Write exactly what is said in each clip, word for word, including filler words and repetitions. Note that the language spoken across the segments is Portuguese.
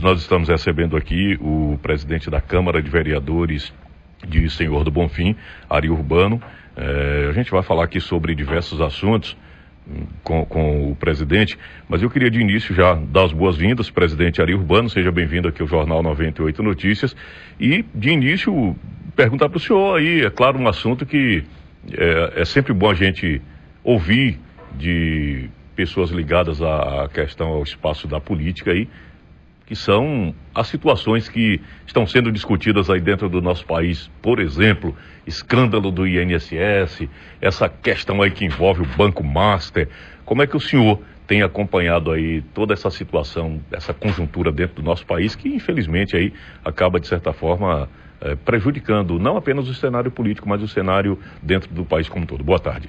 nós estamos recebendo aqui o presidente da Câmara de Vereadores de Senhor do Bonfim, Ari Urbano. É, a gente vai falar aqui sobre diversos assuntos com, com o presidente, mas eu queria de início já dar as boas-vindas, presidente Ari Urbano, seja bem-vindo aqui ao Jornal noventa e oito Notícias, e de início perguntar para o senhor aí, é claro, um assunto que é, é sempre bom a gente ouvir de pessoas ligadas à questão, ao espaço da política aí, que são as situações que estão sendo discutidas aí dentro do nosso país. Por exemplo, escândalo do I N S S, essa questão aí que envolve o Banco Master. Como é que o senhor tem acompanhado aí toda essa situação, essa conjuntura dentro do nosso país, que infelizmente aí acaba, de certa forma, é, prejudicando não apenas o cenário político, mas o cenário dentro do país como um todo? Boa tarde.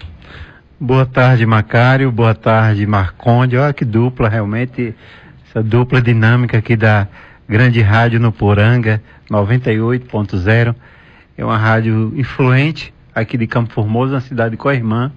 Boa tarde, Macário. Boa tarde, Marconde. Olha que dupla, realmente, essa dupla dinâmica aqui da Grande Rádio no Poranga, noventa e oito ponto zero. É uma rádio influente aqui de Campo Formoso, na cidade co-irmã,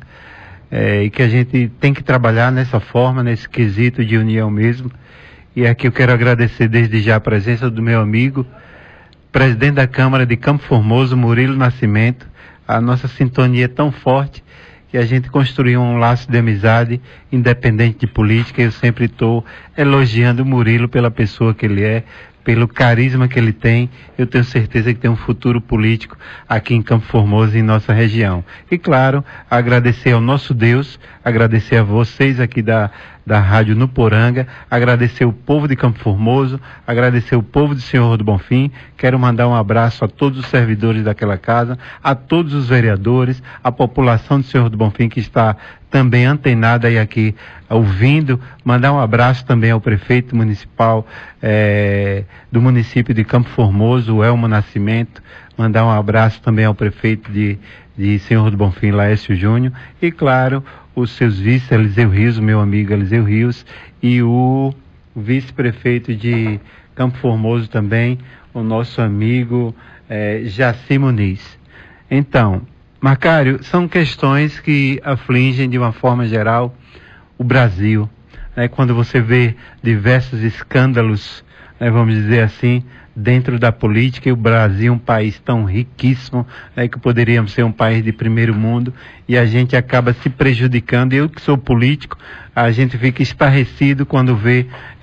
é, e que a gente tem que trabalhar nessa forma, nesse quesito de união mesmo. E aqui eu quero agradecer desde já a presença do meu amigo, presidente da Câmara de Campo Formoso, Murilo Nascimento. A nossa sintonia é tão forte que a gente construiu um laço de amizade independente de política. Eu sempre estou elogiando o Murilo pela pessoa que ele é, pelo carisma que ele tem. Eu tenho certeza que tem um futuro político aqui em Campo Formoso e em nossa região. E claro, agradecer ao nosso Deus, agradecer a vocês aqui da, da Rádio no Poranga, agradecer o povo de Campo Formoso, agradecer o povo de Senhor do Bonfim. Quero mandar um abraço a todos os servidores daquela casa, a todos os vereadores, a população de Senhor do Bonfim que está também antenada e aqui ouvindo. Mandar um abraço também ao prefeito municipal eh, do município de Campo Formoso, o Elmo Nascimento. Mandar um abraço também ao prefeito de, de Senhor do Bonfim, Laércio Júnior. E claro, os seus vices, Eliseu Rios, meu amigo Eliseu Rios, e o vice-prefeito de Campo Formoso também, o nosso amigo eh, Jaci Muniz. Então, Macário, são questões que afligem de uma forma geral o Brasil, né? Quando você vê diversos escândalos, né, vamos dizer assim, dentro da política, e o Brasil é um país tão riquíssimo, né, que poderíamos ser um país de primeiro mundo, e a gente acaba se prejudicando. Eu que sou político, a gente fica estarrecido quando vê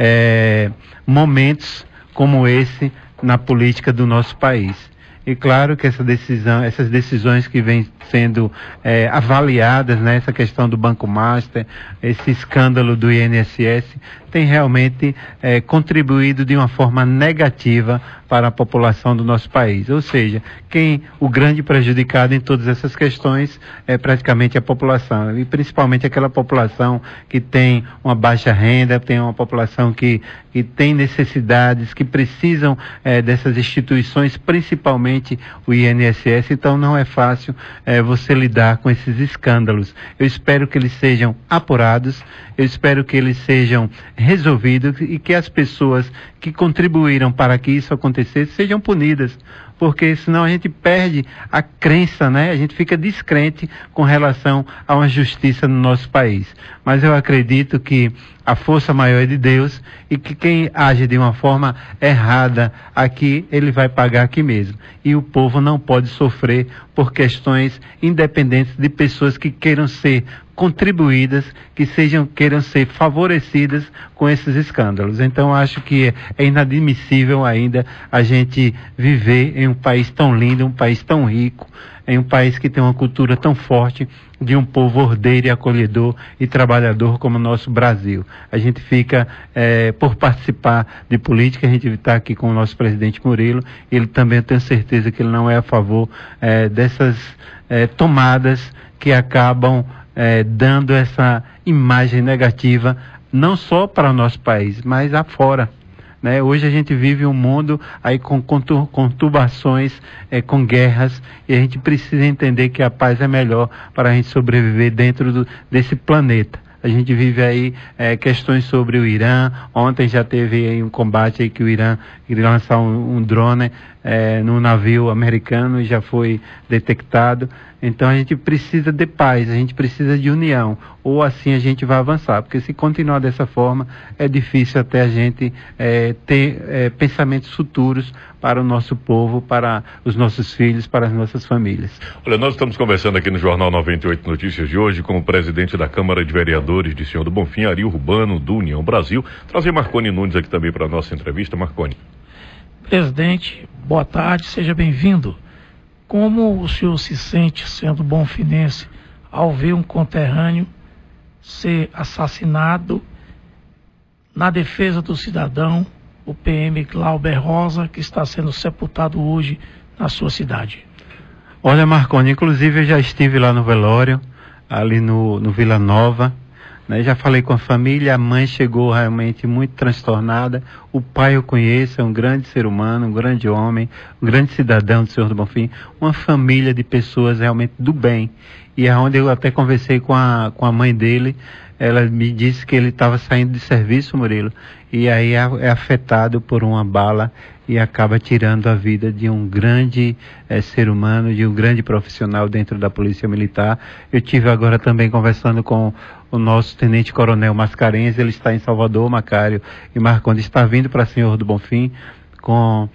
é, momentos como esse na política do nosso país. E claro que essa decisão, essas decisões que vêm sendo é, avaliadas, né, essa questão do Banco Master, esse escândalo do I N S S, tem realmente é, contribuído de uma forma negativa para a população do nosso país. Ou seja, quem o grande prejudicado em todas essas questões é praticamente a população, e principalmente aquela população que tem uma baixa renda, tem uma população que, que tem necessidades, que precisam é, dessas instituições, principalmente o I N S S. Então não é fácil é, você lidar com esses escândalos. Eu espero que eles sejam apurados, eu espero que eles sejam resolvidos e que as pessoas que contribuíram para que isso acontecesse sejam punidas, porque senão a gente perde a crença, né? A gente fica descrente com relação a uma justiça no nosso país. Mas eu acredito que a força maior é de Deus, e que quem age de uma forma errada aqui, ele vai pagar aqui mesmo. E o povo não pode sofrer por questões independentes de pessoas que queiram ser contribuídas, que sejam, queiram ser favorecidas com esses escândalos. Então acho que é inadmissível ainda a gente viver em um país tão lindo, um país tão rico, em um país que tem uma cultura tão forte, de um povo ordeiro e acolhedor e trabalhador como o nosso Brasil. A gente fica, é, por participar de política, a gente está aqui com o nosso presidente Murilo. Ele também, eu tenho certeza que ele não é a favor é, dessas é, tomadas que acabam é, dando essa imagem negativa, não só para o nosso país, mas afora. Né? Hoje a gente vive um mundo aí com conturbações, é, com guerras, e a gente precisa entender que a paz é melhor para a gente sobreviver dentro do, desse planeta. A gente vive aí é, questões sobre o Irã. Ontem já teve aí um combate aí que o Irã queria lançar um, um drone é, no navio americano e já foi detectado. Então a gente precisa de paz, a gente precisa de união, ou assim a gente vai avançar, porque se continuar dessa forma é difícil até a gente é, ter é, pensamentos futuros para o nosso povo, para os nossos filhos, para as nossas famílias. Olha, nós estamos conversando aqui no Jornal noventa e oito Notícias de hoje com o presidente da Câmara de Vereadores de Senhor do Bonfim, Ari Urbano, do União Brasil. Trazer Marconi Nunes aqui também para a nossa entrevista. Marconi. Presidente, boa tarde, seja bem-vindo. Como o senhor se sente, sendo bonfinense, ao ver um conterrâneo ser assassinado na defesa do cidadão, o P M Glauber Rosa, que está sendo sepultado hoje na sua cidade? Olha, Marconi, inclusive eu já estive lá no velório, ali no, no Vila Nova, né? Já falei com a família, a mãe chegou realmente muito transtornada. O pai eu conheço, é um grande ser humano, um grande homem, um grande cidadão do Senhor do Bonfim, uma família de pessoas realmente do bem. E é onde eu até conversei com a, com a mãe dele, ela me disse que ele estava saindo de serviço, Murilo, e aí é, é afetado por uma bala e acaba tirando a vida de um grande é, ser humano, de um grande profissional dentro da Polícia Militar. Eu tive agora também conversando com o nosso Tenente Coronel Mascarenhas, ele está em Salvador, Macário, e Marcondes está vindo para Senhor do Bonfim com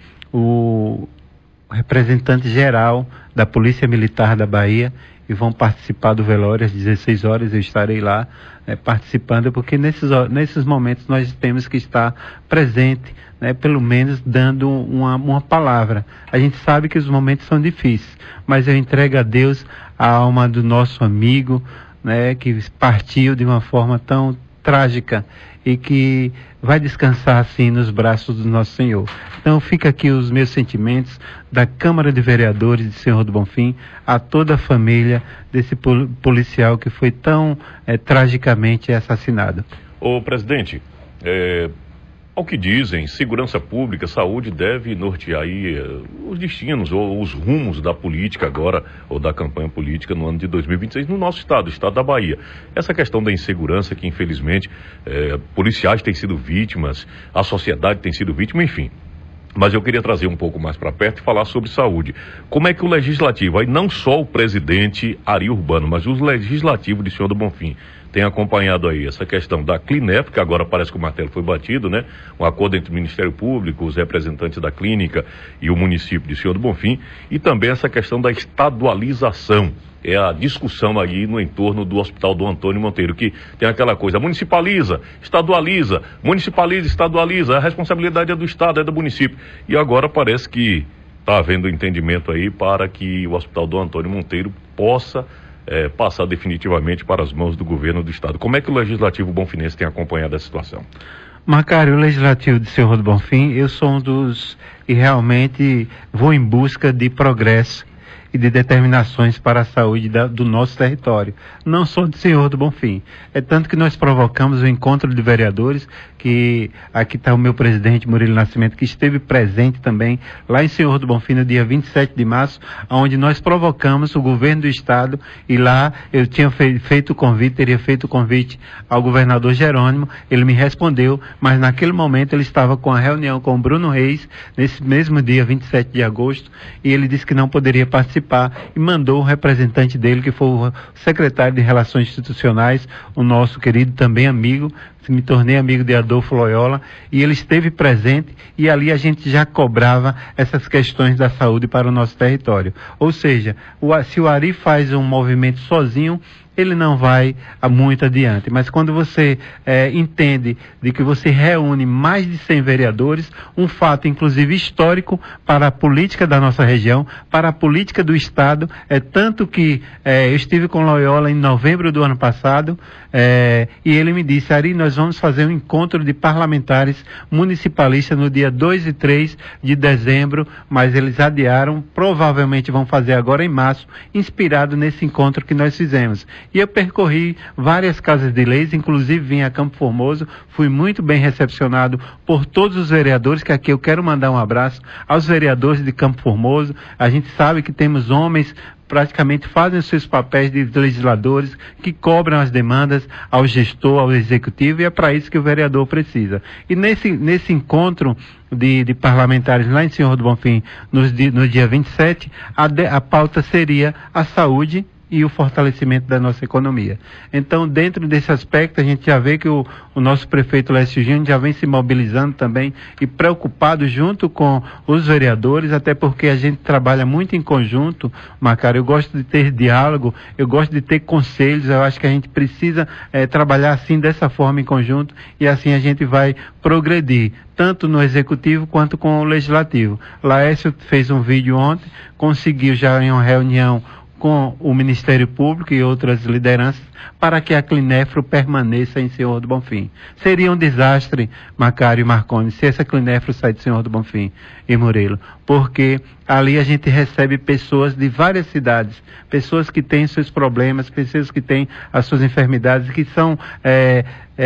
o representante geral da Polícia Militar da Bahia, e vão participar do velório às dezesseis horas, eu estarei lá é, participando, porque nesses, nesses momentos nós temos que estar presente, né, pelo menos dando uma, uma palavra. A gente sabe que os momentos são difíceis, mas eu entrego a Deus a alma do nosso amigo, né, que partiu de uma forma tão trágica e que vai descansar assim nos braços do nosso Senhor. Então fica aqui os meus sentimentos da Câmara de Vereadores de Senhor do Bonfim a toda a família desse pol- policial que foi tão é, tragicamente assassinado. Ô presidente, é, ao que dizem, segurança pública, saúde deve nortear aí uh, os destinos ou os rumos da política agora, ou da campanha política no ano de dois mil e vinte e seis no nosso estado, o estado da Bahia. Essa questão da insegurança que infelizmente eh, policiais têm sido vítimas, a sociedade tem sido vítima, enfim. Mas eu queria trazer um pouco mais para perto e falar sobre saúde. Como é que o legislativo, aí não só o presidente Ari Urbano, mas o legislativo de Senhor do Bonfim, tem acompanhado aí essa questão da Clinep, que agora parece que o martelo foi batido, né? Um acordo entre o Ministério Público, os representantes da clínica e o município de Senhor do Bonfim, e também essa questão da estadualização. É a discussão aí no entorno do Hospital do Antônio Monteiro, que tem aquela coisa, municipaliza, estadualiza, municipaliza, estadualiza, a responsabilidade é do Estado, é do município. E agora parece que está havendo entendimento aí para que o Hospital do Antônio Monteiro possa É, passar definitivamente para as mãos do governo do estado. Como é que o Legislativo bonfinense tem acompanhado a situação? Macário, o Legislativo de Senhor do Bonfim, eu sou um dos que realmente vou em busca de progresso e de determinações para a saúde da, do nosso território, não só de Senhor do Bonfim. É tanto que nós provocamos o encontro de vereadores, que aqui está o meu presidente Murilo Nascimento, que esteve presente também lá em Senhor do Bonfim no dia vinte e sete de março, onde nós provocamos o governo do estado, e lá eu tinha fe- feito o convite, teria feito o convite ao governador Jerônimo, ele me respondeu, mas naquele momento ele estava com a reunião com o Bruno Reis, nesse mesmo dia vinte e sete de agosto, e ele disse que não poderia participar, e mandou o representante dele, que foi o secretário de Relações Institucionais, o nosso querido também amigo, me tornei amigo de Adolfo Loyola, e ele esteve presente, e ali a gente já cobrava essas questões da saúde para o nosso território. Ou seja, o, se o Ari faz um movimento sozinho, ele não vai muito adiante, mas quando você é, entende de que você reúne mais de cem vereadores, um fato inclusive histórico para a política da nossa região, para a política do estado, é tanto que é, eu estive com Loyola em novembro do ano passado, é, e ele me disse: Ari, nós vamos fazer um encontro de parlamentares municipalistas no dia dois e três de dezembro, mas eles adiaram, provavelmente vão fazer agora em março, inspirado nesse encontro que nós fizemos. E eu percorri várias casas de leis, inclusive vim a Campo Formoso, fui muito bem recepcionado por todos os vereadores, que aqui eu quero mandar um abraço aos vereadores de Campo Formoso. A gente sabe que temos homens praticamente fazem os seus papéis de legisladores que cobram as demandas ao gestor, ao executivo, e é para isso que o vereador precisa. E nesse, nesse encontro de, de parlamentares lá em Senhor do Bonfim, nos, no dia vinte e sete, a, de, a pauta seria a saúde e o fortalecimento da nossa economia. Então, dentro desse aspecto, a gente já vê que o, o nosso prefeito Lécio Júnior já vem se mobilizando também e preocupado junto com os vereadores, até porque a gente trabalha muito em conjunto, Macário. Eu gosto de ter diálogo, eu gosto de ter conselhos, eu acho que a gente precisa é, trabalhar assim, dessa forma em conjunto, e assim a gente vai progredir, tanto no executivo quanto com o legislativo. Laércio fez um vídeo ontem, conseguiu já em uma reunião com o Ministério Público e outras lideranças para que a Clinefro permaneça em Senhor do Bonfim. Seria um desastre, Macário e Marconi, se essa Clinefro sair de Senhor do Bonfim e Murilo, porque ali a gente recebe pessoas de várias cidades, pessoas que têm seus problemas, pessoas que têm as suas enfermidades, que são é,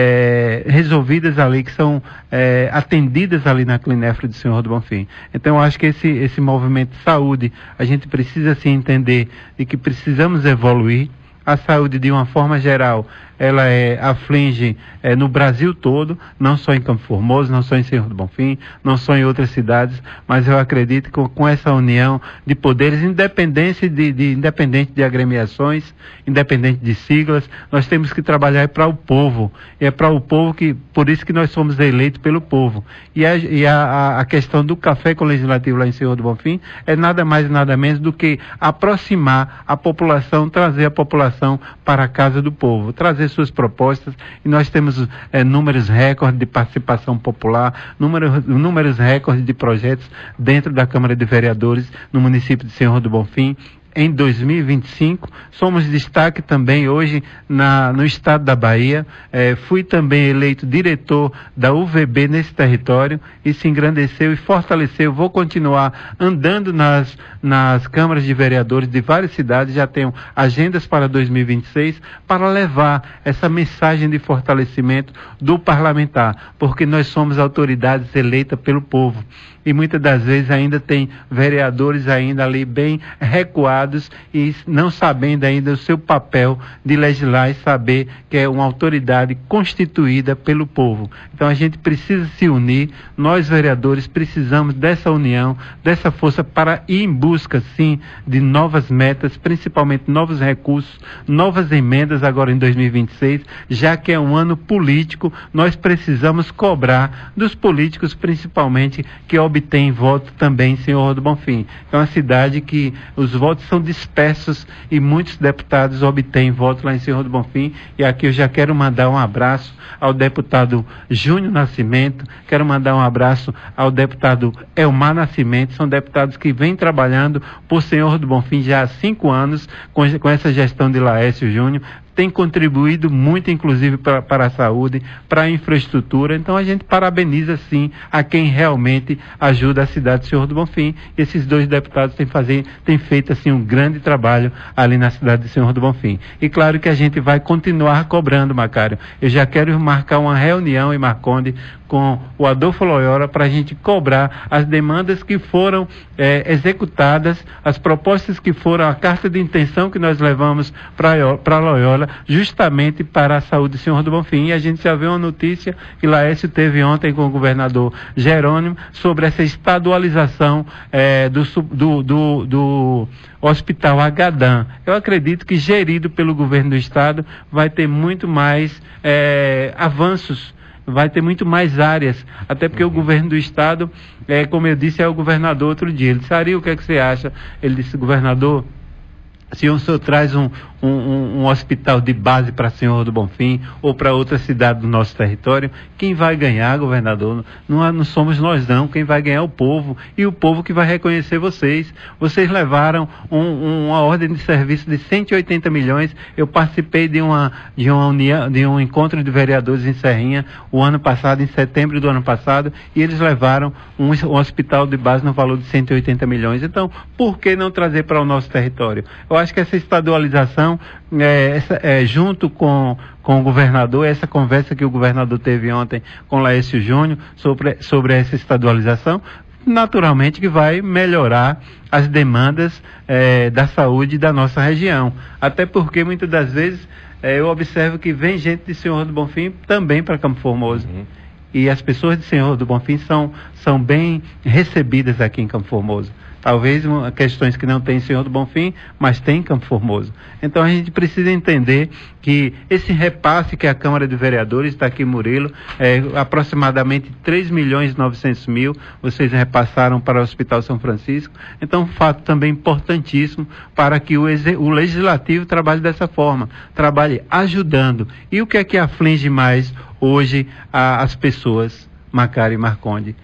é, resolvidas ali, que são é, atendidas ali na Clinefro de Senhor do Bonfim. Então eu acho que esse, esse movimento de saúde, a gente precisa sim entender de que precisamos evoluir. A saúde, de uma forma geral, ela é, aflige é, no Brasil todo, não só em Campo Formoso, não só em Senhor do Bonfim, não só em outras cidades, mas eu acredito que com, com essa união de poderes, independente de, de, independente de agremiações, independente de siglas, nós temos que trabalhar para o povo. E é para o povo que, por isso que nós somos eleitos pelo povo. E, a, e a, a questão do café com o legislativo lá em Senhor do Bonfim é nada mais e nada menos do que aproximar a população, trazer a população para a casa do povo, trazer suas propostas, e nós temos é, números recordes de participação popular, números, números recordes de projetos dentro da Câmara de Vereadores no município de Senhor do Bonfim. Em dois mil e vinte e cinco, somos destaque também hoje na, no estado da Bahia. É, fui também eleito diretor da U V B nesse território, e se engrandeceu e fortaleceu. Vou continuar andando nas, nas câmaras de vereadores de várias cidades, já tenho agendas para dois mil e vinte e seis, para levar essa mensagem de fortalecimento do parlamentar, porque nós somos autoridades eleitas pelo povo. E muitas das vezes ainda tem vereadores ainda ali bem recuados e não sabendo ainda o seu papel de legislar e saber que é uma autoridade constituída pelo povo. Então a gente precisa se unir, nós vereadores precisamos dessa união, dessa força para ir em busca, sim, de novas metas, principalmente novos recursos, novas emendas agora em dois mil e vinte e seis, já que é um ano político, nós precisamos cobrar dos políticos, principalmente, que obtém voto também em Senhor do Bonfim. É uma cidade que os votos são dispersos e muitos deputados obtêm voto lá em Senhor do Bonfim, e aqui eu já quero mandar um abraço ao deputado Júnior Nascimento, quero mandar um abraço ao deputado Elmar Nascimento, são deputados que vêm trabalhando por Senhor do Bonfim já há cinco anos com, com essa gestão de Laércio Júnior, tem contribuído muito, inclusive, pra, para a saúde, para a infraestrutura. Então a gente parabeniza, sim, a quem realmente ajuda a cidade de Senhor do Bonfim. Esses dois deputados têm, fazer, têm feito, assim, um grande trabalho ali na cidade de Senhor do Bonfim. E claro que a gente vai continuar cobrando, Macário. Eu já quero marcar uma reunião em Marconde com o Adolfo Loyola para a gente cobrar as demandas que foram é, executadas, as propostas que foram, a carta de intenção que nós levamos para Loyola, justamente para a saúde do Senhor do Bonfim. E a gente já vê uma notícia que Laércio teve ontem com o governador Jerônimo sobre essa estadualização é, do, do, do, do Hospital Agadã. Eu acredito que, gerido pelo governo do estado, vai ter muito mais é, avanços, vai ter muito mais áreas, até porque o governo do estado, é, como eu disse, é o governador outro dia. Ele disse: Ari, o que é que você acha? Ele disse: governador, se o senhor traz um, um, um, um hospital de base para Senhor do Bonfim ou para outra cidade do nosso território, quem vai ganhar, governador? Não, não somos nós não, quem vai ganhar é o povo, e o povo que vai reconhecer vocês. Vocês levaram um, um, uma ordem de serviço de cento e oitenta milhões, eu participei de, uma, de, uma união, de um encontro de vereadores em Serrinha o ano passado, em setembro do ano passado, e eles levaram um, um hospital de base no valor de cento e oitenta milhões. Então, por que não trazer para o nosso território? Eu acho que essa estadualização, é, essa, é, junto com, com o governador, essa conversa que o governador teve ontem com Laércio Júnior sobre, sobre essa estadualização, naturalmente que vai melhorar as demandas eh, da saúde da nossa região. Até porque muitas das vezes eh, eu observo que vem gente de Senhor do Bonfim também para Campo Formoso. Uhum. E as pessoas de Senhor do Bonfim são, são bem recebidas aqui em Campo Formoso. Talvez uma, questões que não tem em Senhor do Bonfim, mas tem em Campo Formoso. Então a gente precisa entender que esse repasse que a Câmara de Vereadores, está aqui Murilo, é aproximadamente três milhões e novecentos mil, vocês repassaram para o Hospital São Francisco. Então um fato também importantíssimo para que o, o Legislativo trabalhe dessa forma, trabalhe ajudando. E o que é que aflige mais hoje a, as pessoas, Macário e Marconde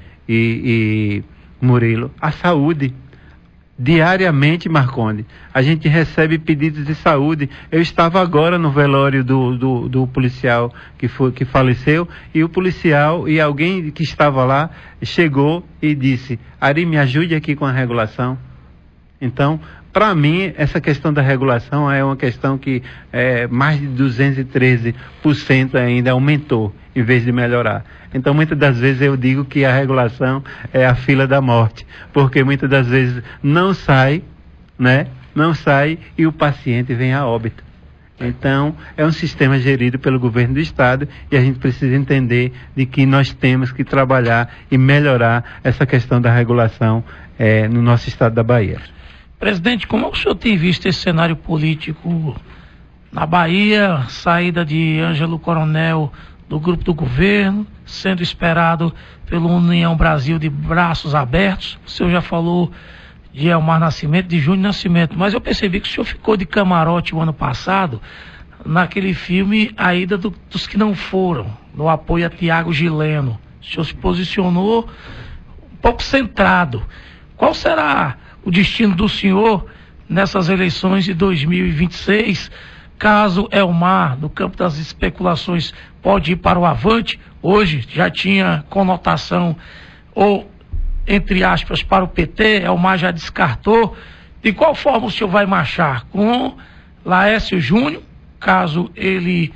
e, e Murilo? A saúde. Diariamente, Marconde, a gente recebe pedidos de saúde. Eu estava agora no velório do, do, do policial que, foi, que faleceu, e o policial e alguém que estava lá chegou e disse: Ari, me ajude aqui com a regulação. Então, para mim, essa questão da regulação é uma questão que é, mais de duzentos e treze por cento ainda aumentou, em vez de melhorar. Então, muitas das vezes eu digo que a regulação é a fila da morte, porque muitas das vezes não sai, né? Não sai e o paciente vem a óbito. Então, é um sistema gerido pelo governo do estado e a gente precisa entender de que nós temos que trabalhar e melhorar essa questão da regulação é, no nosso estado da Bahia. Presidente, como o senhor tem visto esse cenário político na Bahia, saída de Ângelo Coronel do grupo do governo, sendo esperado pelo União Brasil de braços abertos? O senhor já falou de Elmar Nascimento, de Júnior Nascimento, mas eu percebi que o senhor ficou de camarote o ano passado, naquele filme A Ida do, dos que não foram, no apoio a Tiago Gileno. O senhor se posicionou um pouco centrado. Qual será o destino do senhor nessas eleições de dois mil e vinte e seis, caso Elmar, no campo das especulações, pode ir para o Avante? Hoje já tinha conotação, ou, entre aspas, para o P T, Elmar já descartou. De qual forma o senhor vai marchar? Com Laércio Júnior, caso ele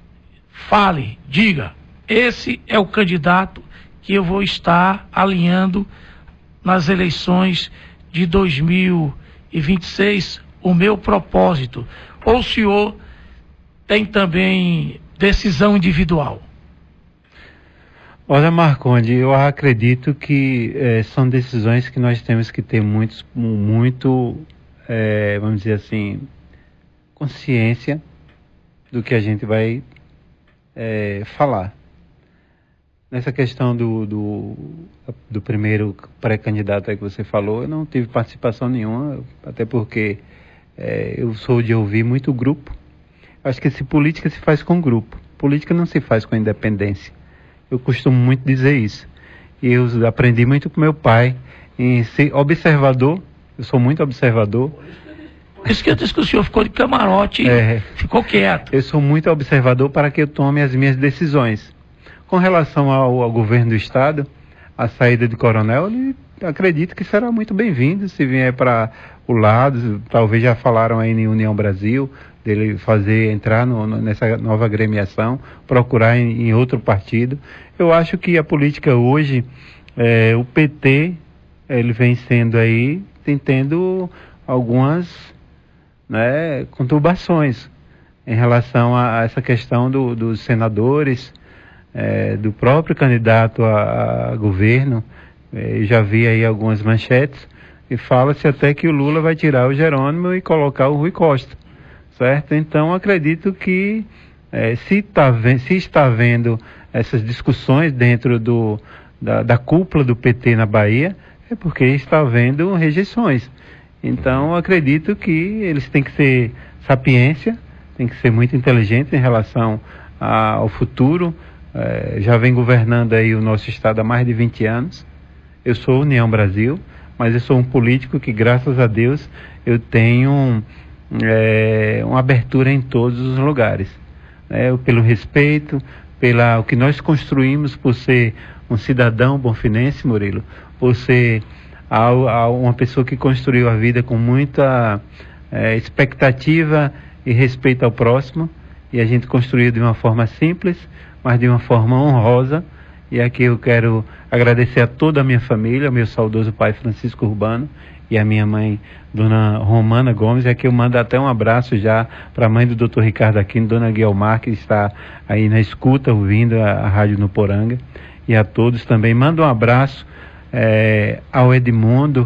fale, diga, esse é o candidato que eu vou estar alinhando nas eleições de dois mil e vinte e seis, o meu propósito? Ou o senhor tem também decisão individual? Olha, Marconde, eu acredito que eh, são decisões que nós temos que ter muito, muito eh, vamos dizer assim, consciência do que a gente vai eh, falar. Nessa questão do, do, do primeiro pré-candidato aí que você falou, eu não tive participação nenhuma, até porque é, eu sou de ouvir muito grupo. Acho que se política se faz com grupo, política não se faz com independência. Eu costumo muito dizer isso. E eu aprendi muito com meu pai em ser observador, eu sou muito observador. Por isso que eu disse que o senhor ficou de camarote, é, ficou quieto. Eu sou muito observador para que eu tome as minhas decisões. Com relação ao, ao governo do estado, a saída de Coronel, eu acredito que será muito bem-vindo se vier para o lado. Talvez já falaram aí em União Brasil, dele fazer, entrar no, no, nessa nova agremiação, procurar em, em outro partido. Eu acho que a política hoje, é, o P T, ele vem sendo aí, tem tendo algumas, né, conturbações em relação a, a essa questão do, dos senadores, É, do próprio candidato a, a governo. É, já vi aí algumas manchetes e fala-se até que o Lula vai tirar o Jerônimo e colocar o Rui Costa, certo? Então acredito que é, se, tá, se está havendo essas discussões dentro do, da, da cúpula do P T na Bahia, é porque está havendo rejeições. Então acredito que eles têm que ser sapiência, têm que ser muito inteligentes em relação a, ao futuro. É, já vem governando aí o nosso estado há mais de vinte anos. Eu sou União Brasil, mas eu sou um político que, graças a Deus, eu tenho é, uma abertura em todos os lugares, né? Pelo respeito, pela o que nós construímos, por ser um cidadão bonfinense, Murilo, por ser a, a uma pessoa que construiu a vida com muita é, expectativa e respeito ao próximo, e a gente construiu de uma forma simples, mas de uma forma honrosa, E aqui eu quero agradecer a toda a minha família, meu saudoso pai Francisco Urbano e a minha mãe, dona Romana Gomes. E aqui eu mando até um abraço já para a mãe do doutor Ricardo Aquino, dona Guilmar, que está aí na escuta, ouvindo a, a Rádio Nuporanga. E a todos também. Mando um abraço é, ao Edmundo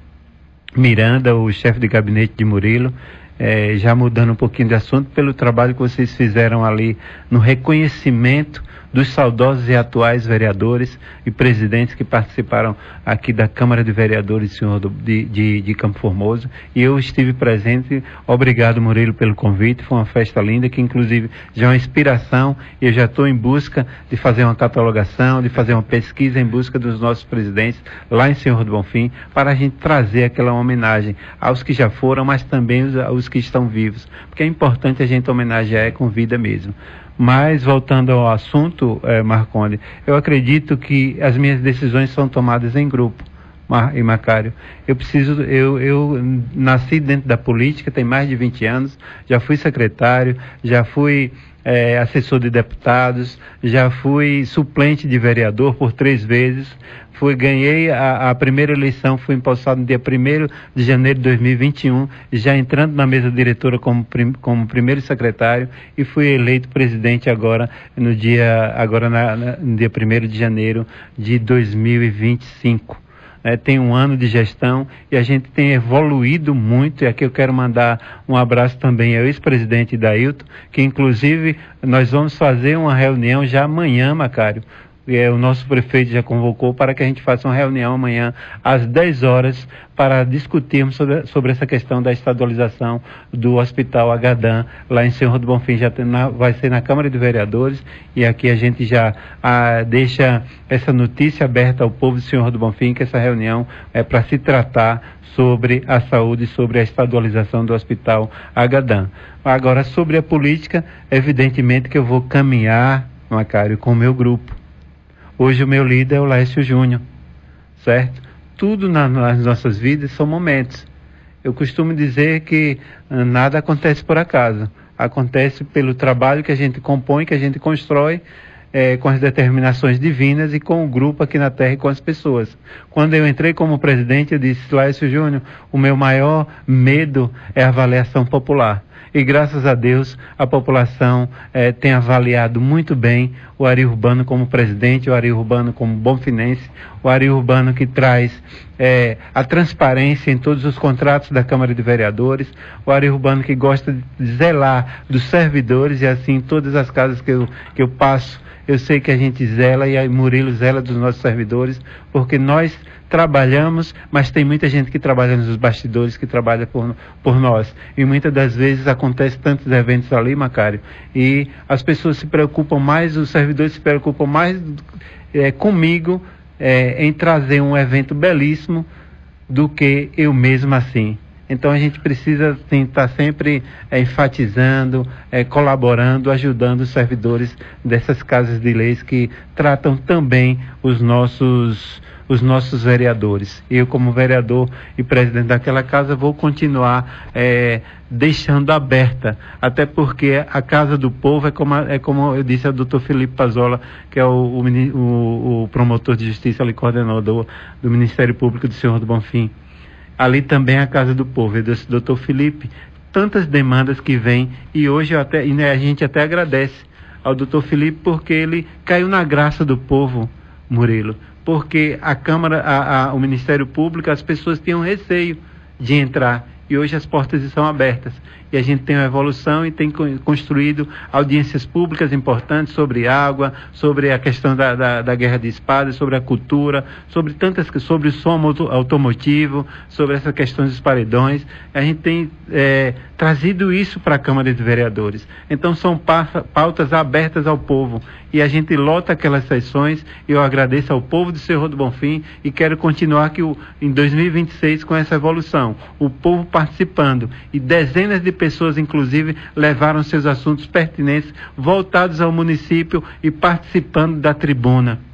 Miranda, o chefe de gabinete de Murilo, é, já mudando um pouquinho de assunto, pelo trabalho que vocês fizeram ali no reconhecimento dos saudosos e atuais vereadores e presidentes que participaram aqui da Câmara de Vereadores, senhor do, de, de, de Campo Formoso, e eu estive presente. Obrigado, Murilo, pelo convite. Foi uma festa linda, que inclusive já é uma inspiração, e eu já estou em busca de fazer uma catalogação, de fazer uma pesquisa em busca dos nossos presidentes lá em Senhor do Bonfim, para a gente trazer aquela homenagem aos que já foram, mas também os, aos que estão vivos, porque é importante a gente homenagear com vida mesmo. Mas, voltando ao assunto, eh, Marconde, eu acredito que as minhas decisões são tomadas em grupo, Mar e Macário. Eu preciso, eu, eu nasci dentro da política, tem mais de vinte anos, já fui secretário, já fui eh, assessor de deputados, já fui suplente de vereador por três vezes. Fui, ganhei a, a primeira eleição, fui empossado no dia primeiro de janeiro de dois mil e vinte e um, já entrando na mesa diretora como, prim, como primeiro secretário, e fui eleito presidente agora no dia, agora na, na, no dia primeiro de janeiro de dois mil e vinte e cinco. É, tem um ano de gestão e a gente tem evoluído muito, e aqui eu quero mandar um abraço também ao ex-presidente Dailton, que inclusive nós vamos fazer uma reunião já amanhã, Macário. É, o nosso prefeito já convocou para que a gente faça uma reunião amanhã às dez horas para discutirmos sobre, sobre essa questão da estadualização do Hospital Agadan lá em Senhor do Bonfim. Já tem na, vai ser na Câmara de Vereadores, e aqui a gente já ah, deixa essa notícia aberta ao povo de Senhor do Bonfim, que essa reunião é para se tratar sobre a saúde, sobre a estadualização do Hospital Agadan. Agora, sobre a política, evidentemente que eu vou caminhar, Macário, com o meu grupo. Hoje o meu líder é o Laércio Júnior, certo? Tudo na, nas nossas vidas são momentos. Eu costumo dizer que uh, nada acontece por acaso. Acontece pelo trabalho que a gente compõe, que a gente constrói, eh, com as determinações divinas e com o grupo aqui na Terra e com as pessoas. Quando eu entrei como presidente, eu disse: Laércio Júnior, o meu maior medo é a avaliação popular. E graças a Deus a população eh, tem avaliado muito bem o Ari Urbano como presidente, o Ari Urbano como bonfinense, o Ari Urbano que traz eh, a transparência em todos os contratos da Câmara de Vereadores, o Ari Urbano que gosta de zelar dos servidores, e assim em todas as casas que eu, que eu passo, eu sei que a gente zela, e a Murilo zela dos nossos servidores, porque nós trabalhamos, mas tem muita gente que trabalha nos bastidores, que trabalha por, por nós. E muitas das vezes acontece tantos eventos ali, Macário, e as pessoas se preocupam mais, os servidores se preocupam mais é, comigo é, em trazer um evento belíssimo do que eu mesmo assim. Então a gente precisa sim, estar sempre é, enfatizando, é, colaborando, ajudando os servidores dessas casas de leis que tratam também os nossos, os nossos vereadores. Eu, como vereador e presidente daquela casa, vou continuar é, deixando aberta, até porque a Casa do Povo é como, é como eu disse ao doutor Felipe Pazola, que é o, o, o, o promotor de justiça ali, coordenador do Ministério Público do Senhor do Bonfim. Ali também é a Casa do Povo. Eu disse: doutor Felipe, tantas demandas que vêm, e hoje eu até, e, né, a gente até agradece ao doutor Felipe, porque ele caiu na graça do povo, Murilo, porque a Câmara, a, a, o Ministério Público, as pessoas tinham receio de entrar, e hoje as portas estão abertas. E a gente tem uma evolução e tem construído audiências públicas importantes sobre água, sobre a questão da, da, da guerra de espadas, sobre a cultura, sobre tantas, sobre o som automotivo, sobre essa questão dos paredões. A gente tem é, trazido isso para a Câmara de Vereadores. Então são pautas abertas ao povo, e a gente lota aquelas sessões. E eu agradeço ao povo do Senhor do Bonfim, e quero continuar aqui o, em dois mil e vinte e seis com essa evolução, o povo participando, e dezenas de pessoas, inclusive, levaram seus assuntos pertinentes voltados ao município e participando da tribuna.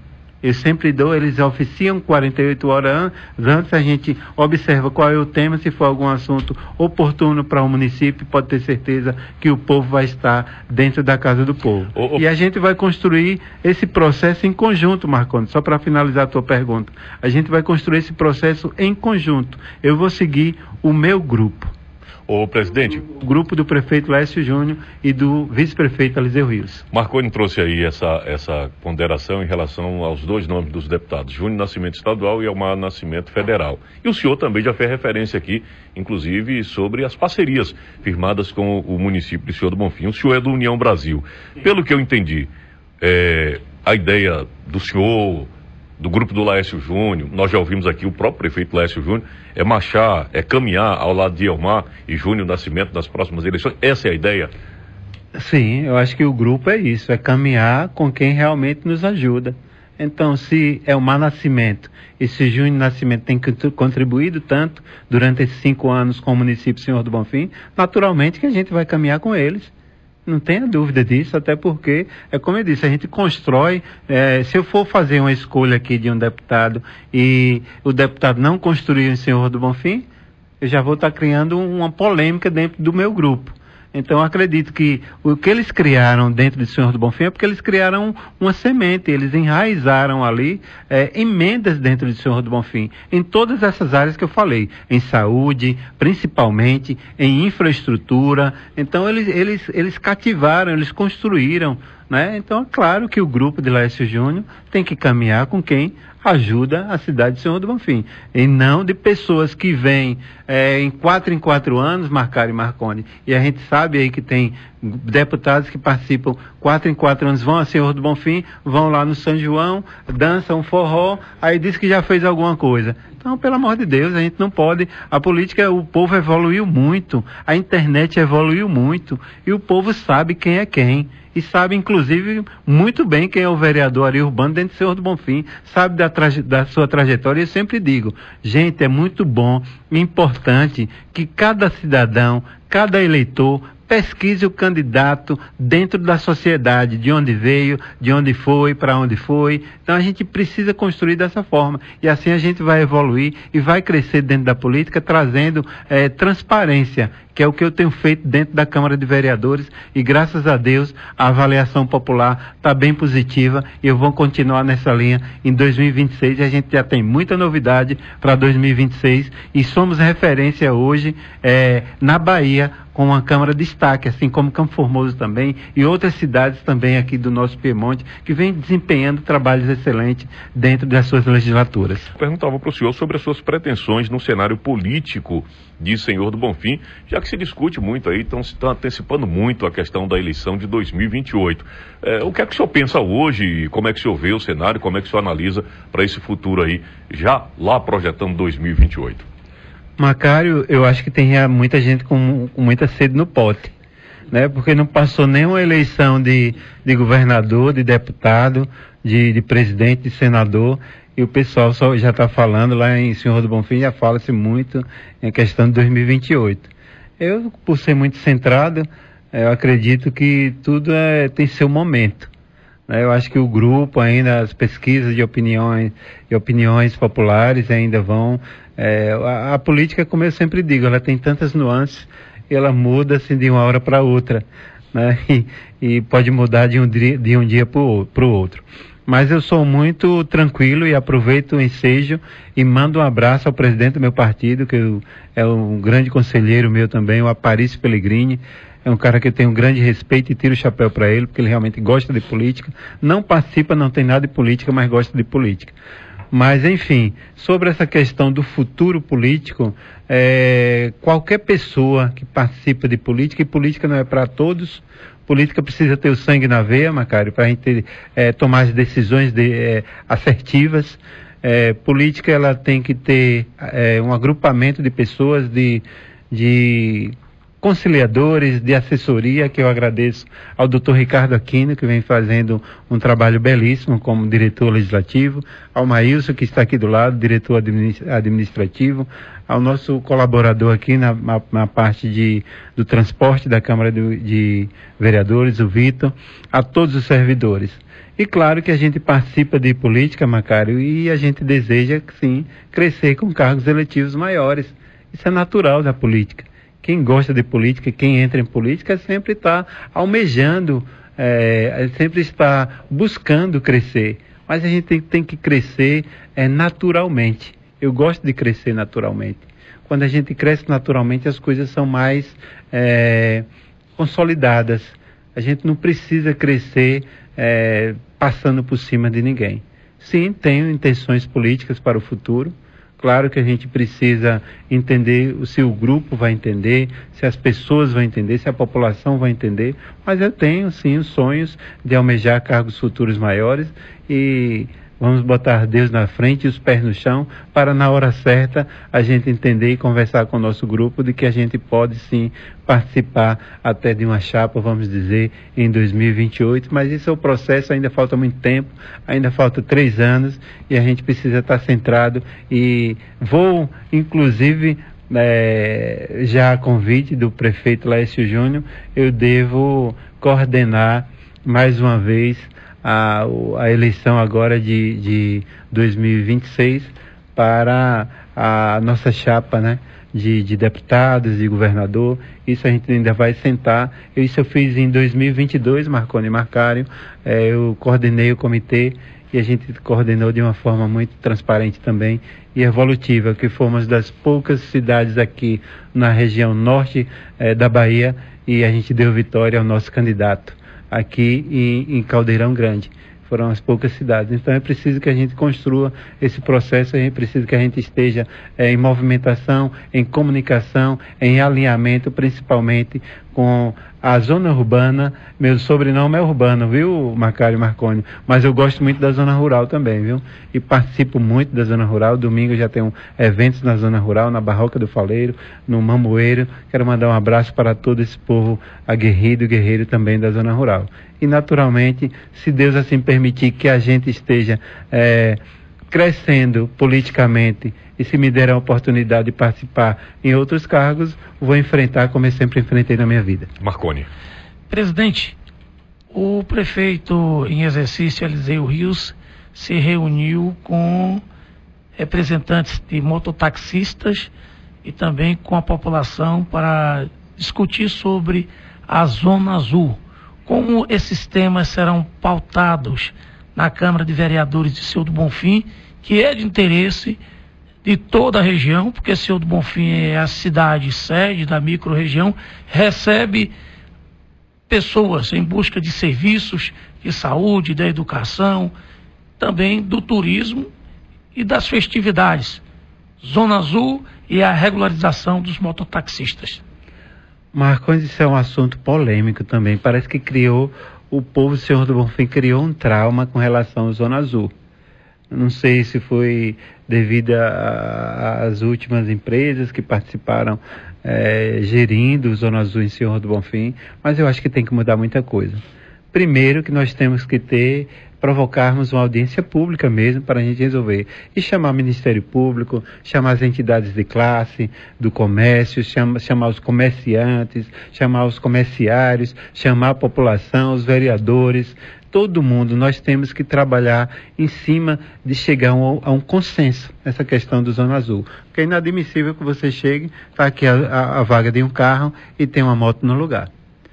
Eu sempre dou, eles oficiam quarenta e oito horas antes, a gente observa qual é o tema, se for algum assunto oportuno para o município, pode ter certeza que o povo vai estar dentro da casa do povo. Oh, oh. E a gente vai construir esse processo em conjunto, Marcondes, só para finalizar a tua pergunta. A gente vai construir esse processo em conjunto. Eu vou seguir o meu grupo. Ô, presidente. O grupo do prefeito Lécio Júnior e do vice-prefeito Eliseu Rios. Marconi trouxe aí essa, essa ponderação em relação aos dois nomes dos deputados, Júnior Nascimento estadual e Elmar Nascimento federal. E o senhor também já fez referência aqui, inclusive, sobre as parcerias firmadas com o município de Senhor do Bonfim. O senhor é do União Brasil. Pelo que eu entendi, é, a ideia do senhor, do grupo do Lécio Júnior, nós já ouvimos aqui o próprio prefeito Lécio Júnior, é marchar, é caminhar ao lado de Elmar e Júnior Nascimento nas próximas eleições. Essa é a ideia? Sim, eu acho que o grupo é isso, é caminhar com quem realmente nos ajuda. Então, se Elmar Nascimento e se Júnior Nascimento tem contribuído tanto durante esses cinco anos com o município Senhor do Bonfim, naturalmente que a gente vai caminhar com eles. Não tenha dúvida disso, até porque, é como eu disse, a gente constrói, é, se eu for fazer uma escolha aqui de um deputado e o deputado não construir em Senhor do Bonfim, eu já vou estar criando uma polêmica dentro do meu grupo. Então, eu acredito que o que eles criaram dentro de Senhor do Bonfim é porque eles criaram uma semente, eles enraizaram ali é, emendas dentro de Senhor do Bonfim, em todas essas áreas que eu falei, em saúde, principalmente, em infraestrutura. Então, eles, eles, eles cativaram, eles construíram, né? Então, é claro que o grupo de Lécio Júnior tem que caminhar com quem ajuda a cidade de Senhor do Bonfim, e não de pessoas que vêm é, em quatro em quatro anos, Marcari e Marconi, e a gente sabe aí que tem deputados que participam quatro em quatro anos, vão a Senhor do Bonfim, vão lá no São João, dançam um forró, aí diz que já fez alguma coisa. Então, pelo amor de Deus, a gente não pode, a política, o povo evoluiu muito, a internet evoluiu muito, e o povo sabe quem é quem. E sabe, inclusive, muito bem quem é o vereador Ari Urbano dentro do Senhor do Bonfim, sabe da, traje, da sua trajetória. Eu sempre digo, gente, é muito bom e importante que cada cidadão, cada eleitor, pesquise o candidato dentro da sociedade, de onde veio, de onde foi, para onde foi. Então a gente precisa construir dessa forma. E assim a gente vai evoluir e vai crescer dentro da política, trazendo eh, transparência, que é o que eu tenho feito dentro da Câmara de Vereadores, e graças a Deus a avaliação popular está bem positiva e eu vou continuar nessa linha em dois mil e vinte e seis, e a gente já tem muita novidade para dois mil e vinte e seis e somos referência hoje eh, na Bahia, com uma Câmara de destaque, assim como Campo Formoso também, e outras cidades também aqui do nosso Piemonte, que vem desempenhando trabalhos excelentes dentro das suas legislaturas. Eu perguntava para o senhor sobre as suas pretensões no cenário político de Senhor do Bonfim, já que se discute muito aí, então se está antecipando muito a questão da eleição de dois mil e vinte e oito. É, o que é que o senhor pensa hoje, como é que o senhor vê o cenário, como é que o senhor analisa para esse futuro aí, já lá projetando dois mil e vinte e oito? Macário, eu acho que tem muita gente com, com muita sede no pote, né? Porque não passou nenhuma eleição de, de governador, de deputado, de, de presidente, de senador, e o pessoal só já está falando lá em Senhor do Bonfim, já fala-se muito em questão de dois mil e vinte e oito. Eu, por ser muito centrado, eu acredito que tudo é, tem seu momento. Eu acho que o grupo ainda, as pesquisas de opiniões, de opiniões populares ainda vão... É, a, a política, como eu sempre digo, ela tem tantas nuances, ela muda assim de uma hora para outra, né? E, e pode mudar de um dia, de um dia para o outro. Mas eu sou muito tranquilo e aproveito o ensejo e mando um abraço ao presidente do meu partido, que eu, é um grande conselheiro meu também, o Aparício Pellegrini. É um cara que eu tenho um grande respeito e tiro o chapéu para ele, porque ele realmente gosta de política. Não participa, não tem nada de política, mas gosta de política. Mas, enfim, sobre essa questão do futuro político, é, qualquer pessoa que participa de política, e política não é para todos, política precisa ter o sangue na veia, Macário, para a gente é, tomar as decisões de, é, assertivas. É, política, ela tem que ter é, um agrupamento de pessoas, de... de conciliadores, de assessoria, que eu agradeço ao doutor Ricardo Aquino, que vem fazendo um trabalho belíssimo como diretor legislativo, ao Maílson, que está aqui do lado, diretor administrativo, ao nosso colaborador aqui na, na, na parte de, do transporte da Câmara de, de Vereadores, o Vitor, a todos os servidores. E claro que a gente participa de política, Macário, e a gente deseja, sim, crescer com cargos eletivos maiores. Isso é natural da política. Quem gosta de política, quem entra em política, sempre está almejando, é, sempre está buscando crescer. Mas a gente tem, tem que crescer é, naturalmente. Eu gosto de crescer naturalmente. Quando a gente cresce naturalmente, as coisas são mais é, consolidadas. A gente não precisa crescer é, passando por cima de ninguém. Sim, tenho intenções políticas para o futuro. Claro que a gente precisa entender se o grupo vai entender, se as pessoas vão entender, se a população vai entender, mas eu tenho sim os sonhos de almejar cargos futuros maiores e vamos botar Deus na frente e os pés no chão para na hora certa a gente entender e conversar com o nosso grupo de que a gente pode sim participar até de uma chapa, vamos dizer, em dois mil e vinte e oito, mas isso é o processo, ainda falta muito tempo, ainda falta três anos e a gente precisa estar centrado e vou, inclusive, é, já a convite do prefeito Laércio Júnior, eu devo coordenar mais uma vez A, a eleição agora de, de dois mil e vinte e seis para a nossa chapa, né, de, de deputados, de governador. Isso a gente ainda vai sentar. Isso eu fiz em dois mil e vinte e dois, Marconi Marcário. É, eu coordenei o comitê e a gente coordenou de uma forma muito transparente também e evolutiva, que fomos das poucas cidades aqui na região norte é, da Bahia e a gente deu vitória ao nosso candidato aqui em, em Caldeirão Grande. Foram as poucas cidades. Então é preciso que a gente construa esse processo, é preciso que a gente esteja é, em movimentação, em comunicação, em alinhamento, principalmente com a zona urbana. Meu sobrenome é urbano, viu, Macário Marconi? Mas eu gosto muito da zona rural também, viu? E participo muito da zona rural. Domingo eu já tenho eventos na zona rural, na Barroca do Faleiro, no Mamoeiro. Quero mandar um abraço para todo esse povo aguerrido e guerreiro também da zona rural. E naturalmente, se Deus assim permitir que a gente esteja é, crescendo politicamente e se me der a oportunidade de participar em outros cargos, vou enfrentar como eu sempre enfrentei na minha vida. Marconi. Presidente, o prefeito em exercício, Eliseu Rios, se reuniu com representantes de mototaxistas e também com a população para discutir sobre a Zona Azul. Como esses temas serão pautados na Câmara de Vereadores de Senhor do Bonfim, que é de interesse de toda a região, porque Senhor do Bonfim é a cidade sede da micro-região, recebe pessoas em busca de serviços de saúde, da educação, também do turismo e das festividades. Zona Azul e a regularização dos mototaxistas. Marcos, isso é um assunto polêmico também. Parece que criou, o povo Senhor do Bonfim criou um trauma com relação à Zona Azul. Não sei se foi devido às últimas empresas que participaram é, gerindo Zona Azul em Senhor do Bonfim, mas eu acho que tem que mudar muita coisa. Primeiro que nós temos que ter, provocarmos uma audiência pública mesmo para a gente resolver. E chamar o Ministério Público, chamar as entidades de classe, do comércio, chama, chamar os comerciantes, chamar os comerciários, chamar a população, os vereadores, todo mundo. Nós temos que trabalhar em cima de chegar a um, a um consenso nessa questão do Zona Azul. Porque é inadmissível que você chegue, está aqui a, a, a vaga de um carro e tem uma moto no lugar.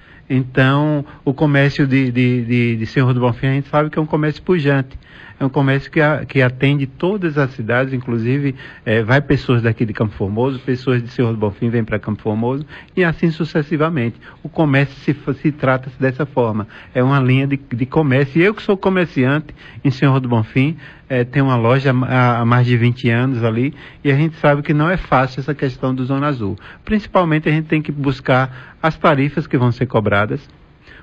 Então, o comércio de, de, de, de Senhor do Bonfim, a gente sabe que é um comércio pujante. É um comércio que, a, que atende todas as cidades, inclusive é, vai pessoas daqui de Campo Formoso, pessoas de Senhor do Bonfim vêm para Campo Formoso e assim sucessivamente. O comércio se, se trata dessa forma. É uma linha de, de comércio. E eu que sou comerciante em Senhor do Bonfim, é, tenho uma loja há, há mais de vinte anos ali e a gente sabe que não é fácil essa questão do Zona Azul. Principalmente a gente tem que buscar as tarifas que vão ser cobradas.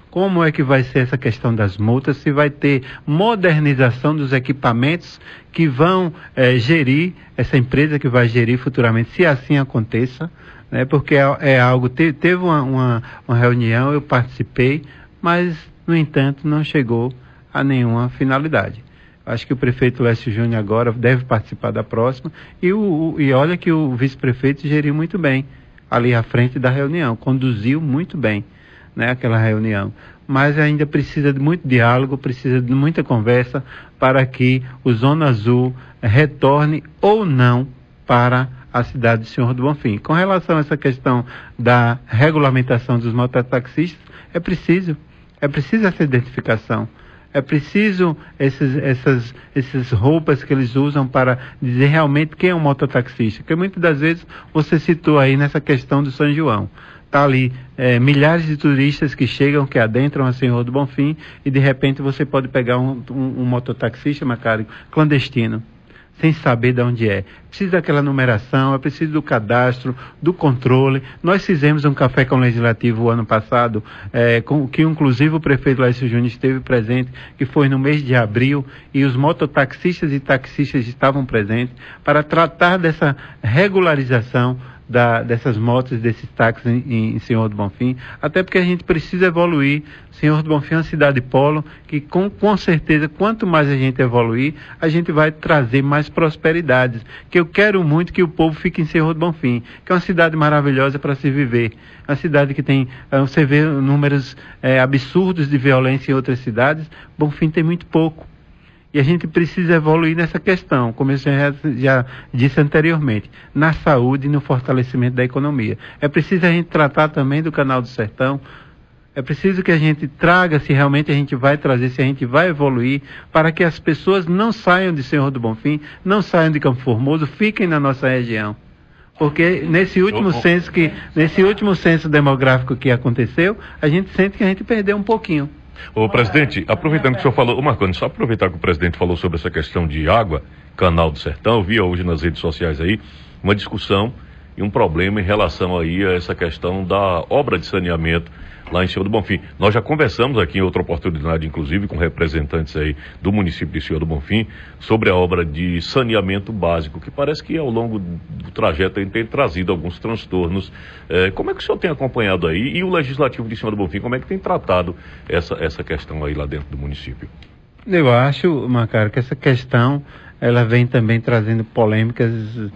como é que vai ser essa questão das multas, se vai ter modernização dos equipamentos que vão é, gerir, essa empresa que vai gerir futuramente, se assim aconteça, né, porque é, é algo, te, teve uma, uma, uma reunião, eu participei, mas, no entanto, não chegou a nenhuma finalidade. Acho que o prefeito Lécio Júnior agora deve participar da próxima, e, o, e olha que o vice-prefeito geriu muito bem, ali à frente da reunião, conduziu muito bem, né, aquela reunião. Mas ainda precisa de muito diálogo, precisa de muita conversa para que o Zona Azul retorne ou não para a cidade de Senhor do Bonfim. Com relação a essa questão da regulamentação dos mototaxistas, é preciso, é preciso essa identificação. É preciso esses, essas, essas roupas que eles usam para dizer realmente quem é um mototaxista. Porque muitas das vezes você citou aí nessa questão do São João. Está ali é, milhares de turistas que chegam, que adentram a Senhor do Bonfim, e de repente você pode pegar um, um, um mototaxista, Macário, clandestino, sem saber de onde é. Precisa daquela numeração, é preciso do cadastro, do controle. Nós fizemos um café com o Legislativo o ano passado, é, com, que inclusive o prefeito Lécio Júnior esteve presente, que foi no mês de abril, e os mototaxistas e taxistas estavam presentes, para tratar dessa regularização Da, dessas motos, desses táxis em, em Senhor do Bonfim, até porque a gente precisa evoluir. Senhor do Bonfim é uma cidade polo, que com, com certeza, quanto mais a gente evoluir, a gente vai trazer mais prosperidades, que eu quero muito que o povo fique em Senhor do Bonfim, que é uma cidade maravilhosa para se viver, uma cidade que tem, você vê números é, absurdos de violência em outras cidades. Bonfim tem muito pouco. E a gente precisa evoluir nessa questão, como eu já, já disse anteriormente, na saúde e no fortalecimento da economia. É preciso a gente tratar também do Canal do Sertão, é preciso que a gente traga, se realmente a gente vai trazer, se a gente vai evoluir, para que as pessoas não saiam de Senhor do Bonfim, não saiam de Campo Formoso, fiquem na nossa região. Porque nesse último censo, que, nesse último censo demográfico que aconteceu, a gente sente que a gente perdeu um pouquinho. Ô, presidente, aproveitando que o senhor falou, ô Marconi, só aproveitar que o presidente falou sobre essa questão de água, Canal do Sertão, eu vi hoje nas redes sociais aí uma discussão e um problema em relação aí a essa questão da obra de saneamento lá em Senhor do Bonfim. Nós já conversamos aqui em outra oportunidade, inclusive, com representantes aí do município de Senhor do Bonfim, sobre a obra de saneamento básico, que parece que ao longo do trajeto tem trazido alguns transtornos. É, como é que o senhor tem acompanhado aí? E o Legislativo de Senhor do Bonfim, como é que tem tratado essa, essa questão aí lá dentro do município? Eu acho, Macário, que essa questão, ela vem também trazendo polêmicas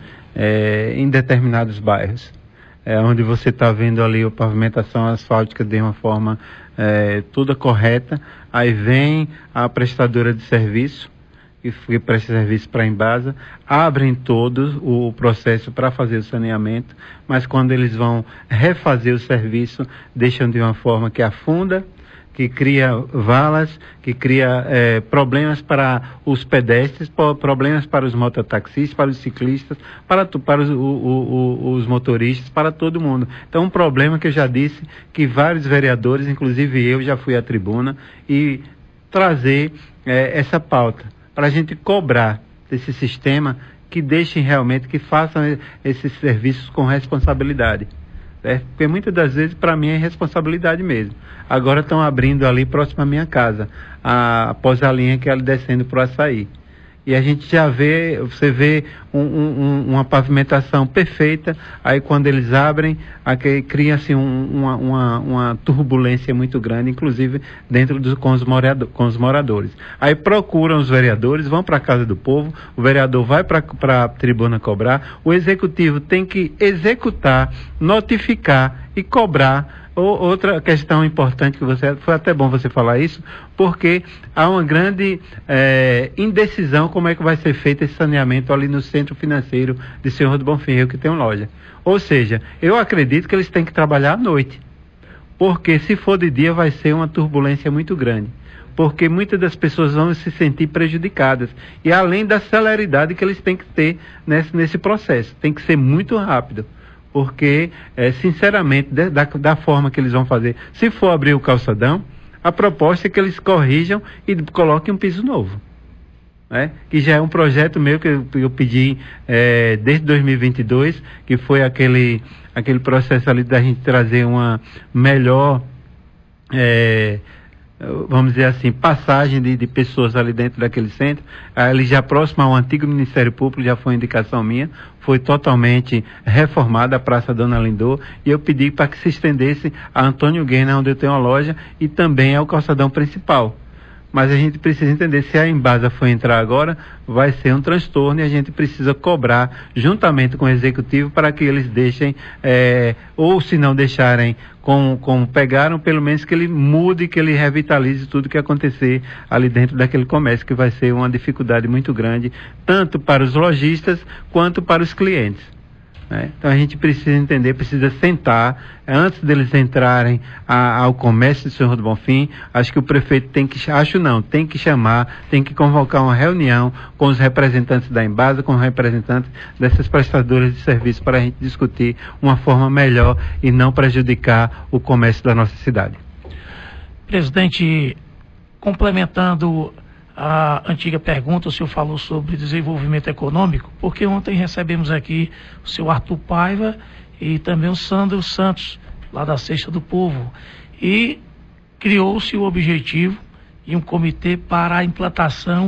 é, em determinados bairros. É, onde você está vendo ali a pavimentação asfáltica de uma forma é, toda correta, aí vem a prestadora de serviço, que, que presta serviço para a Embasa, abrem todo o processo para fazer o saneamento, mas quando eles vão refazer o serviço, deixam de uma forma que afunda, que cria valas, que cria é, problemas para os pedestres, problemas para os mototaxistas, para os ciclistas, para, para os, o, o, os motoristas, para todo mundo. Então, um problema que eu já disse que vários vereadores, inclusive eu, já fui à tribuna, e trazer é, essa pauta, para a gente cobrar desse sistema que deixem realmente, que façam esses serviços com responsabilidade. É, porque muitas das vezes para mim é responsabilidade mesmo. Agora estão abrindo ali próximo à minha casa, a, após a linha que é ali descendo para o Açaí. E a gente já vê, você vê um, um, uma pavimentação perfeita, aí quando eles abrem, cria-se um, uma, uma, uma turbulência muito grande, inclusive dentro dos, com, os morador, com os moradores. Aí procuram os vereadores, vão para a casa do povo, o vereador vai para a tribuna cobrar, o executivo tem que executar, notificar e cobrar. Outra questão importante que você, foi até bom você falar isso, porque há uma grande é, indecisão como é que vai ser feito esse saneamento ali no centro financeiro de Senhor do Bonfim, que tem uma loja. Ou seja, eu acredito que eles têm que trabalhar à noite, porque se for de dia vai ser uma turbulência muito grande, porque muitas das pessoas vão se sentir prejudicadas, e além da celeridade que eles têm que ter nesse, nesse processo, tem que ser muito rápido. Porque, é, sinceramente, da, da forma que eles vão fazer, se for abrir o calçadão, a proposta é que eles corrijam e coloquem um piso novo. Né? Que já é um projeto meu que eu, eu pedi é, desde dois mil e vinte e dois, que foi aquele, aquele processo ali da gente trazer uma melhor é, vamos dizer assim, passagem de, de pessoas ali dentro daquele centro, ali já próximo ao antigo Ministério Público, já foi indicação minha, foi totalmente reformada a Praça Dona Lindor, e eu pedi para que se estendesse a Antônio Guena, onde eu tenho uma loja, e também ao calçadão principal. Mas a gente precisa entender, se a Embasa for entrar agora, vai ser um transtorno, e a gente precisa cobrar juntamente com o Executivo para que eles deixem, é, ou se não deixarem como, como pegaram, pelo menos que ele mude, que ele revitalize tudo que acontecer ali dentro daquele comércio, que vai ser uma dificuldade muito grande, tanto para os lojistas quanto para os clientes. Né? Então a gente precisa entender, precisa sentar, antes deles entrarem a, ao comércio de Senhor do Bonfim. Acho que o prefeito tem que, acho não, tem que chamar, tem que convocar uma reunião com os representantes da Embasa, com os representantes dessas prestadoras de serviço, para a gente discutir uma forma melhor e não prejudicar o comércio da nossa cidade. Presidente, complementando a antiga pergunta, o senhor falou sobre desenvolvimento econômico, porque ontem recebemos aqui o senhor Arthur Paiva e também o Sandro Santos, lá da Cesta do Povo, e criou-se o objetivo e um comitê para a implantação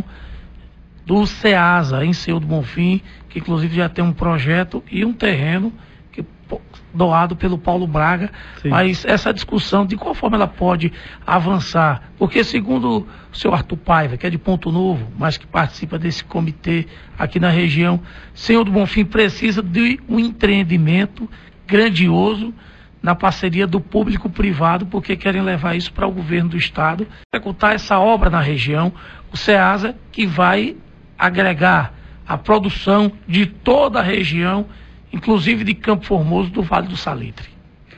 do SEASA em Senhor do Bonfim, que inclusive já tem um projeto e um terreno que, doado pelo Paulo Braga. Sim. Mas essa discussão, de qual forma ela pode avançar? Porque segundo o senhor Arthur Paiva, que é de Ponto Novo, mas que participa desse comitê aqui na região, Senhor do Bonfim precisa de um empreendimento grandioso na parceria do público-privado, porque querem levar isso para o governo do estado, executar essa obra na região, o SEASA, que vai agregar a produção de toda a região, inclusive de Campo Formoso, do Vale do Salitre.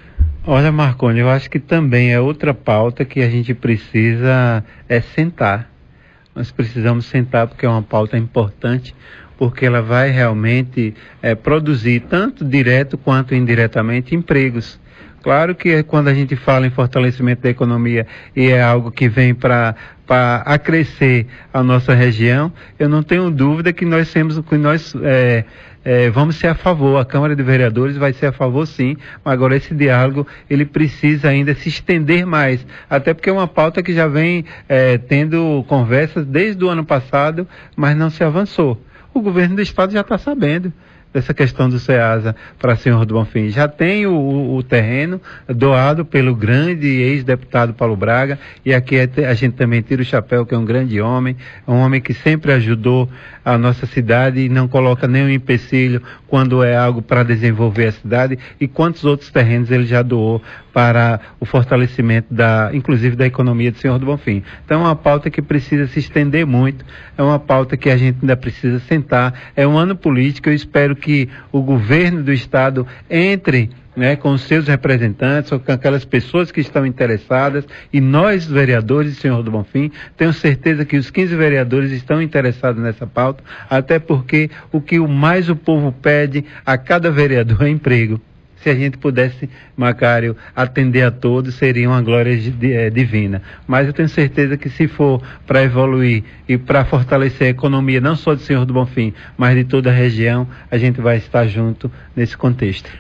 Olha, Marconi, eu acho que também é outra pauta que a gente precisa é sentar. Nós precisamos sentar porque é uma pauta importante, porque ela vai realmente é, produzir, tanto direto quanto indiretamente, empregos. Claro que quando a gente fala em fortalecimento da economia e é algo que vem para para acrescer a nossa região, eu não tenho dúvida que nós temos, que nós é, é, vamos ser a favor. A Câmara de Vereadores vai ser a favor, sim, mas agora esse diálogo ele precisa ainda se estender mais, até porque é uma pauta que já vem é, tendo conversas desde o ano passado, mas não se avançou. O governo do estado já está sabendo dessa questão do SEASA para Senhor do Bonfim. Já tem o, o, o terreno doado pelo grande ex-deputado Paulo Braga, e aqui a gente também tira o chapéu, que é um grande homem, um homem que sempre ajudou a nossa cidade e não coloca nenhum empecilho quando é algo para desenvolver a cidade, e quantos outros terrenos ele já doou para o fortalecimento da, inclusive da economia de Senhor do Bonfim. Então é uma pauta que precisa se estender muito, é uma pauta que a gente ainda precisa sentar, é um ano político. Eu espero que o governo do estado entre, né, com os seus representantes, ou com aquelas pessoas que estão interessadas, e nós, vereadores de Senhor do Bonfim, tenho certeza que os quinze vereadores estão interessados nessa pauta, até porque o que mais o povo pede a cada vereador é emprego. Se a gente pudesse, Macário, atender a todos, seria uma glória divina. Mas eu tenho certeza que se for para evoluir e para fortalecer a economia, não só de Senhor do Bonfim, mas de toda a região, a gente vai estar junto nesse contexto.